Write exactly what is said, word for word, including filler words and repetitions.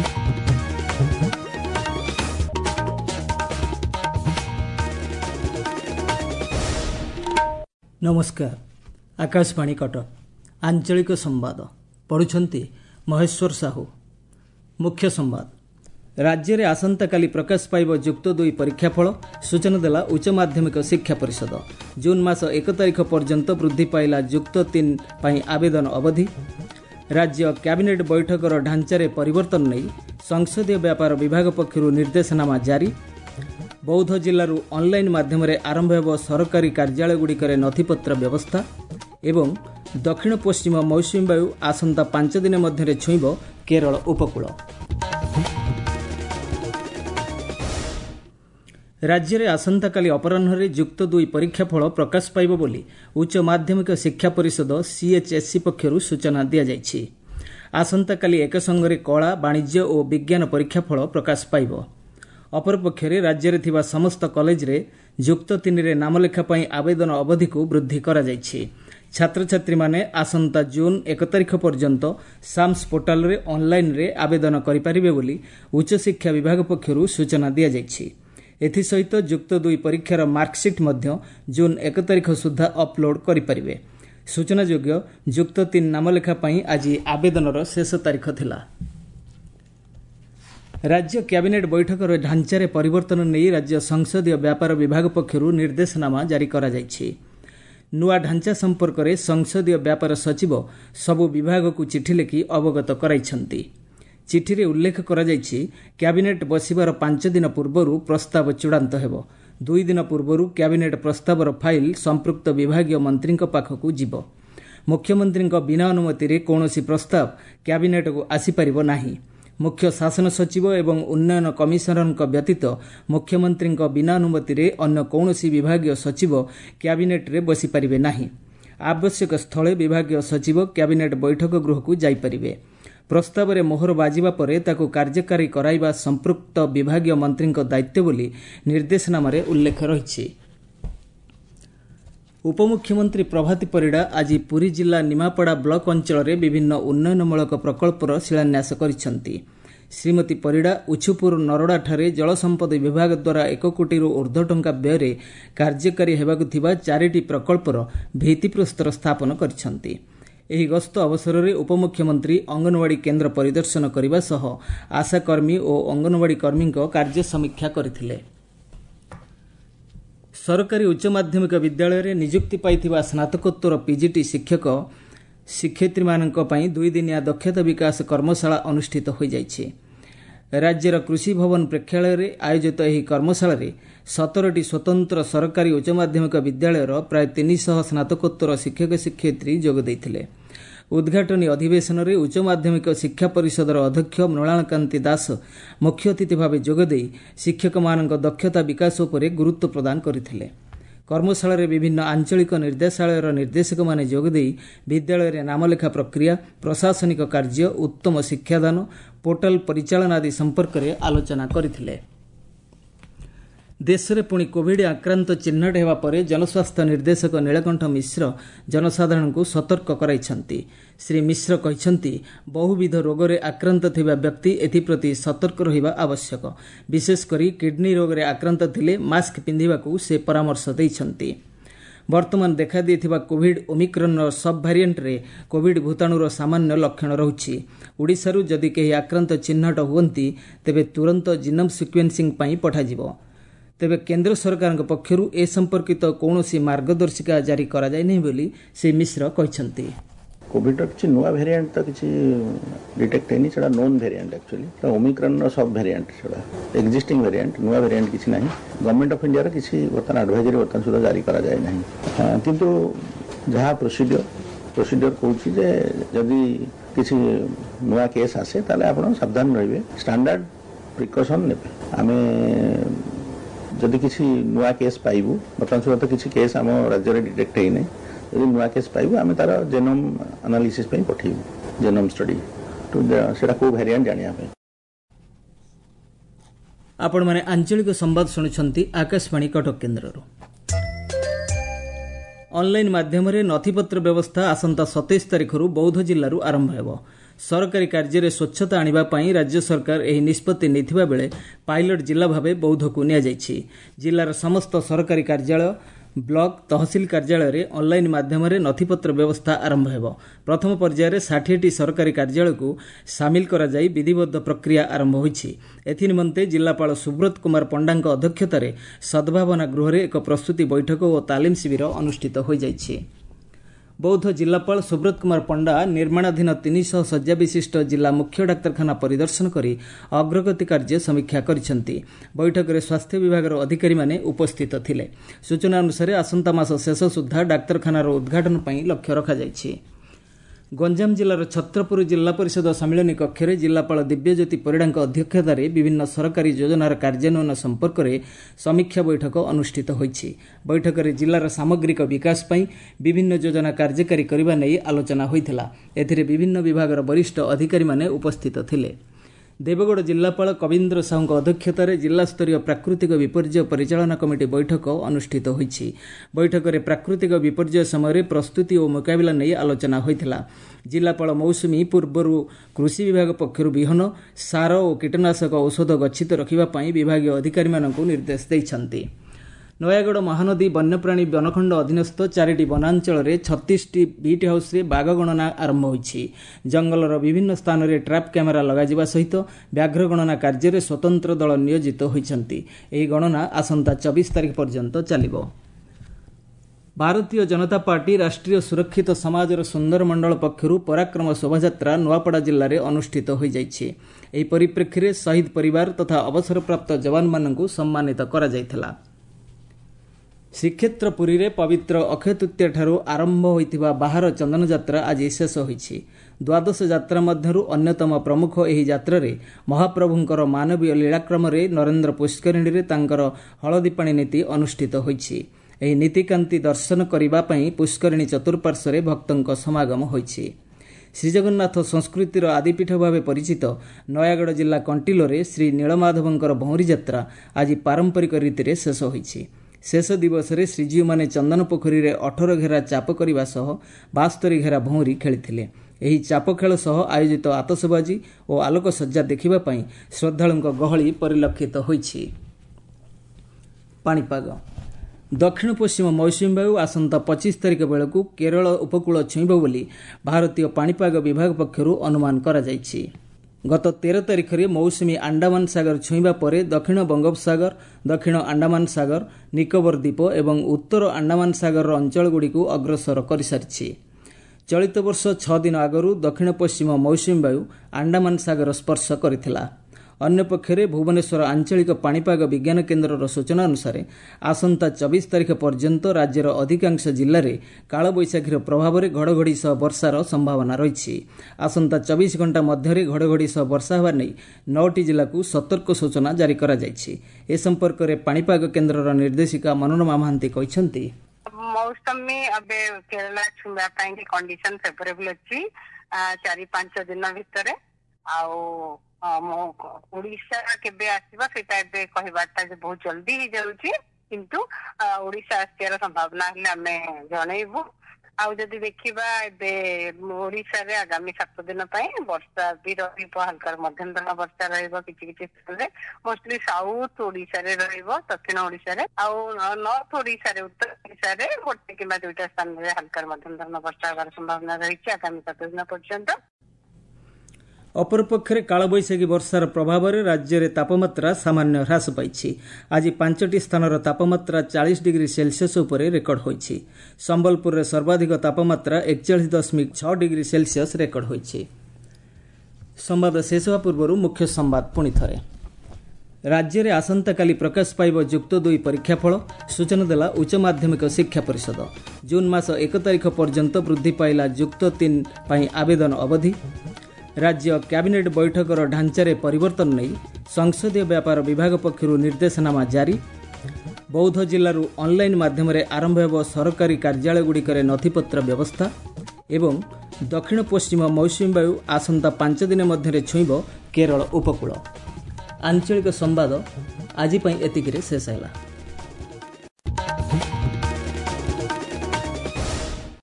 नमस्कार। आकाशवाणी कटक आंचलिक संवाद पढ़ुछंती महेश्वर साहू। मुख्य संवाद। राज्य में आसंता काली प्रकाश पाइब जुक्त दुई परीक्षाफल सूचना देला उच्च माध्यमिक शिक्षा परिषद। जून मास एक तारिख पर्यंत वृद्धि पाइला जुक्त तीन पाई आवेदन अवधि। राज्य कैबिनेट बैठकर ढांचारे परिवर्तन नहीं संसदीय व्यापार विभाग पक्षरु निर्देशनामा जारी। बौद्ध जिलूर ऑनलाइन माध्यम आरंभ हो सरकारी कार्यालयगुड़िकर नथिपत्र व्यवस्था एवं दक्षिण पश्चिम मौसुमी वायु आसंता पांच दिन मध्य छुईब केरल उपकूल। राज्य में आसंता काली अपराह्न जुक्त दुई परीक्षाफल प्रकाश पाइब बोली उच्च माध्यमिक शिक्षा परिषद सीएचएससी पक्षरु सूचना दिया जायछि। आसंता काली एक संगरे कला वाणिज्य और विज्ञान परीक्षाफल प्रकाश पाइब। अपरपक्षे राज्य में समस्त कॉलेज रे जुक्त तीन रे नामलेखा पाई आवेदन अवधि को वृद्धि करा जायछि। छात्र छात्री माने आसंता जून एक तारिख पर्यंत साम्स पोर्टाल रे ऑनलाइन रे आवेदन करि परिबे बोली उच्च शिक्षा विभाग पक्षरु सूचना दिया जायछि। एथि सहित जुक्त दुई परीक्षार मार्कशीट मध्य जून एक तारिख सुधा अपलोड करि परिबे। सूचनायोग्य जुक्त तीन नामलेखा पाई आज आवेदनर शेष तारिख थिला। राज्य कैबिनेट बैठकर ढांचारे परिवर्तन नहीं राज्य संसदीय व्यापार विभाग पक्षरु निर्देशनामा जारी करा जायछि। नुआ ढांचा संपर्क में संसदीय व्यापार सचिव सबु विभाग को चिठी लिखि अवगत कराइछन्ति। चिठी रे उल्लेख करा जायछि कैबिनेट बसिबार पांच दिन पूर्वरु प्रस्ताव चूड़ांत हेबो। दुई दिन पूर्वरु कैबिनेट प्रस्तावर फाइल संपृक्त विभागीय मंत्री पाखकु जिवो। मुख्यमंत्री बिना अनुमति रे कौनसी प्रस्ताव कैबिनेट को आसी परिबो नाही। मुख्य शासन सचिव एवं उन्नयन कमिशनर व्यतीत मुख्यमंत्री बिना अनुमति रे अन्य कौनसी विभागीय सचिव कैबिनेट रे बसी परिबे नाही। आवश्यक स्थले विभागीय सचिव कैबिनेट बैठक गृह को जाई परिबे। प्रस्ताव रे मोहर बाजिबा परे ताकु कार्यकारी कराइबा संपृक्त विभागीय मंत्री दायित्व बोली निर्देशनामा रे उल्लेख रहिछि। उपमुख्यमंत्री प्रभाती परिड़ा आज पुरी जिला निमापड़ा ब्लॉक अंचल में विभिन्न उन्नयनमूलक प्रकल्पर शिलान्यास करिसेंति। श्रीमती परिड़ा उछुपुर नरड़ा ठारे जल संपद विभाग द्वारा एक कोटी ऊर्ध्व टंका व्यय कार्यकारी हेबाकु थिबा चारिटी प्रकल्पर भित्तिप्रस्तर स्थापन करिसेंति। एही गस्त अवसर में उपमुख्यमंत्री अंगनवाड़ी केन्द्र परिदर्शन करने सह आशाकर्मी और अंगनवाड़ी कर्मी कार्य समीक्षा करथिले। सरकारी उच्च माध्यमिक विद्यालय रे नियुक्ति पाइथिबा स्नातकोत्तर पीजीटी शिक्षक शिक्षयित्री मानक पई दुई दिनिया दक्षता विकास कर्मशाला अनुष्ठित हो जाइछि। राज्यर कृषि भवन प्रेक्षालय रे आयोजित एही कर्मशाला रे सतरटी स्वतंत्र सरकारी उच्च माध्यमिक विद्यालयर प्राय तीन सौ स्नातकोत्तर शिक्षक शिक्षयित्री जोग दैथिले। उद्घाटनी अधिवेशन में उच्च माध्यमिक शिक्षा परिषदर अध्यक्ष मृणालकांति दास मुख्य अतिथि भाव जोगदे शिक्षक मानक दक्षता विकास उपरे गुरुत्व प्रदान करथिले। कर्मशाला रे विभिन्न आंचलिक निर्देशालयर निर्देशक माने जोगदे विद्यालय रे नामलेखा प्रक्रिया, प्रशासनिक कार्य, उत्तम शिक्षादान, पोर्टाल परिचालन आदि संपर्क में आलोचना करथिले। देश में पुणी कोविड आक्रांत चिन्हट हेबा परे जनस्वास्थ्य निर्देशक नीलकंठ मिश्र जनसाधारण को सतर्क कराइछन्ति। श्री मिश्र कहिछन्ति बहुविध रोग रे आक्रांत थिबा व्यक्ति एथिप्रति सतर्क रहिबा आवश्यक। विशेषकर किडनी रोग रे आक्रांत थिले मास्क पिंधिबाकू से परामर्श दैछन्ति। वर्तमान देखा देथिबा कोविड ओमिक्रॉन सब भारिएंट रे कोविड भूताणुर सामान्य लक्षण रहुछि। ओडिशारु जदि केही आक्रांत चिन्हट हुअन्ति तेबे तुरंत जीनोम सिक्वेन्सिंग पई पठाजिबो। तेबे केंद्र सरकार पक्षरु ए संपर्कित कौनसी मार्गदर्शिका जारी करा जाय नहीं बोली से मिश्र कहिसंती। कोविड किसी नुआ वेरिएंट तो किसी डिटेक्ट हैनी, सेटा नोन वेरिएंट एक्चुअली तो ओमिक्रॉन सब वेरिएंट सेटा एक्जिस्टिंग वेरिएंट नुआ वेरिएंट किसी नहीं। गवर्नमेंट ऑफ इंडिया रे किसी वर्तमान एडवाइजरी वर्तमान सुधा जारी करा जाय नहीं। हाँ, किंतु जहाँ प्रोसीडियर प्रोसीडियर कहूँ जे जदि किसी नुआ केस आसे ताले आपण सावधान रहिबे, स्टैंडर्ड प्रिकॉशन नेबे। आमे जदि किसी नुआ केस पाइबू बर्तमान सुधा तो किसी केस आम राज्य में डिटेक्ट है नहीं, जदि नुआ केस पाइबू आम तार जेनोम एनालिसिस पे पठेबू जेनोम स्टडी तो सेटा को वेरिएंट जानिया पे। आपण माने आंचलिक संवाद शुणुछंती आकाशवाणी कटक केन्द्ररो। ऑनलाइन माध्यम रे नथिपत्र व्यवस्था आसंता सत्ताईस तारिखरु बौद्ध जिल्लारू आरंभ हेबो। सरकारी कार्य स्वच्छता आनिबा पई राज्य सरकार एही निष्पत्ति नेथिबा बेले पायलट जिला भावे बौद्ध को निया जायछि। जिलार समस्त सरकारी कार्यालय ब्लॉक तहसिल कार्यालय रे ऑनलाइन माध्यम नथिपत्र व्यवस्था आरंभ हेबो। प्रथम पर्यायर षाठिए टी सरकारी कार्यालय को सामिल करा जाई विधिबद्ध प्रक्रिया आरंभ होईछि। एथि निमंते जिलापाल सुब्रत कुमार पंडाଙ୍କ अध्यक्षतार सद्भावना गृह रे एक प्रस्तुति बैठक और तालीम शिविर अनुष्ठित हो जायछि। बौद्ध जिलापाल सुब्रत कुमार पंडा निर्माणाधीन तीन सौ शज्या विशिष्ट जिला मुख्य डाक्तरखाना परिदर्शन करी अग्रगति कार्य समीक्षा करिसेंती। बैठक में स्वास्थ्य विभाग अधिकारी माने उपस्थित थिले। सूचना अनुसार आसंता मास शेष सुद्धा डाक्तरखानार उद्घाटन पई लक्ष्य रखा जायछि। गंजाम जिलार छत्रपुर जिला परिषद सम्मिलनी कक्ष में जिलापाल दिव्यज्योति परिडाଙ୍କ अध्यक्षतार विभिन्न सरकारी योजनार कार्यान्वयन संपर्क में समीक्षा बैठक अनुष्ठित होईछि। बैठक में जिलार सामग्रिक विकास पई विभिन्न योजना कार्यकारी करबा नै आलोचना होइथिला। एथिरे विभिन्न विभागर वरिष्ठ अधिकारी माने उपस्थित थिले। देवगढ़ जिलापाल कविन्द्र साहू अध्यक्षतार जिला स्तरीय प्राकृतिक विपर्यय परिचालना कमिटी बैठक अनुष्ठित होईछि। बैठक में प्राकृतिक विपर्यय समय प्रस्तुति और मुकाबला नहीं आलोचना होइथिला। जिलापाल मौसुमी पूर्व कृषि विभाग पक्षर विहन सार और कीटनाशक औषध गच्छित रखिबा पई विभागीय अधिकारी मानकु निर्देश दैछन्ति। नयागढ़ महानदी वन्यप्राणी वनखंड अधीनस्थ चारिटी वनांचल में छत्तीस टी बीट हाउस रे बाघ गणना आरंभ होईछि। जंगलर विभिन्न स्थान में ट्रैप कैमेरा लगाजिबा सहित व्याघ्र गणना कार्य में स्वतंत्र दल नियोजित होइछन्ति। एही गणना आसंता चौबीस तारिख पर्यंत चलिबो। भारतीय जनता पार्टी राष्ट्रीय सुरक्षित समाजर सुंदर मंडल पक्षर पराक्रम शोभायात्रा नुआपड़ा जिले में अनुष्ठित हो जाइछि। एही परिप्रेक्षी में शहीद परिवार तथा अवसरप्राप्त जवान मानकु सम्मानित करा जायथिला। श्रीक्षेत्र पुरी रे पवित्र अक्षय तृतीया ठारू आरंभ होइथिबा बाहर चंदन यात्रा आज शेष होइछि। द्वादश यात्रा मध्यरु अन्यतम प्रमुख एही यात्रा रे महाप्रभुंकर मानवीय लीलाक्रम रे नरेंद्र पुष्करिणी रे तांकर हळदी पाणी नीति अनुष्ठित होइछि। एही नीतिकांति दर्शन करिबा पई पुष्करिणी चतुर्पार्श्व रे भक्तंक समागम होइछि। श्रीजगन्नाथ संस्कृतिर आदिपीठ भाव परिचित नयागढ़ जिला कंटिलो रे श्री नीलमाधवंकर भौरी यात्रा आज पारंपरिक रीति रे शेष होइछि। शेष दिवस रे श्रीजीव माने चंदन पोखरी रे अठारह घेरा चाप करने सह बास्तरी घेरा भौरी खेलिथिले। एही चाप खेल सह आयोजित आतशबाजी और आलोकसज्जा देखिबा पई श्रद्धालुंक गहली परिलक्षित होइछि। पाणीपाग दक्षिण पश्चिम मौसुमी वायु आसंता पच्चीस तारिख बेलू केरल उपकूल छुईब बोली भारतीय पाणीपाग विभाग पक्षरु अनुमान करा जायछि। गत तेरह तारिख में मौसुमी अंडमान सागर छुईबा परे दक्षिण बंगोपसागर, दक्षिण अंडमान सागर, निकोबर द्वीप एवं उत्तर अंडमान सागर अंचलगुड़िक अग्रसर कर सारी। चलित वर्ष छह दिन आगरू दक्षिण पश्चिम मौसुमी वायु अंडमान सागर स्पर्श करथिला। अन्य पक्षरे भुवनेश्वर आंचलिक पाणीपाग विज्ञान केन्द्रर सूचना अनुसार आसंता चौबीस तारिख पर्यंत राज्यर अधिकांश जिले में कालबैशाखीर प्रभाव में घड़घड़ी सह वर्षार संभावना रही। आसंता चौबीस घंटा मध्य घड़घड़ी सह वर्षा होगा नहीं नौटी जिला को सतर्क सूचना जारी करा जायछि। ए संपर्क में पाणीपाग केन्द्रर निर्देशिका मनोरमा महांती कहछन्ती मौसमी अबे केरला छुंबा पाई कंडीशन फेवरेबल अछि चारि पांच दिन भितर आउ ओडिशा केबे आसीबा सेटा एबे कहबाटा जे बहुत जल्दी ही जाउची किंतु ओडिशा आसियार संभावना हले हमें जणैबु। आउ जदि देखिबा एबे ओडिशा रे आगामी सात दिन पई वर्षा भी रहिबो हल्का मध्यम धरण वर्षा रहिबो किछि किछि स्थान रे मोस्टली साउथ ओडिशा रे रहिबो दक्षिण ओडिशा रे आउ नॉर्थ ओडिशा रे उत्तर ओडिशा रे गोटे किंबा दुईटा स्थान रे हल्का मध्यम धरण वर्षा होबार संभावना रहिछि आगामी सात दिन पर्यंत। अपरपक्षे कालबैशाखी वर्षार प्रभाव में राज्य में तापमात्रा सामान्य ह्रास पाई। आज पांचटी स्थानर तापमात्रा चालीस डिग्री सेल्सियस उपर रेकर्ड होईछि। संबलपुर में सर्वाधिक तापमात्रा एकचालीस दशमिक छह डिग्री सेल्सियस रेकर्ड होईछि। संवाद शेष होगा पूर्व मुख्य संवाद पुणी थरे। राज्य में आसंता काली प्रकाश पाइब जुक्त दुई परीक्षाफल सूचना देला उच्च माध्यमिक शिक्षा परिषद। जून मास एक तारिख पर्यंत वृद्धि पाइला जुक्त तीन पाई आवेदन अवधि। राज्य कैबिनेट बैठकर ढांचारे परिवर्तन नहीं संसदीय व्यापार विभाग पक्षर निर्देशनामा जारी। बौद्ध जिलूर ऑनलाइन माध्यम आरंभ हो सरकारी कार्यालयगुड़िक नथिपत्र व्यवस्था एवं दक्षिण पश्चिम मौसुमी वायु आसंता पांच दिन मध्य छुईब केरल उपकूल। आंचलिक संवाद आज एतिकिरे शेष है।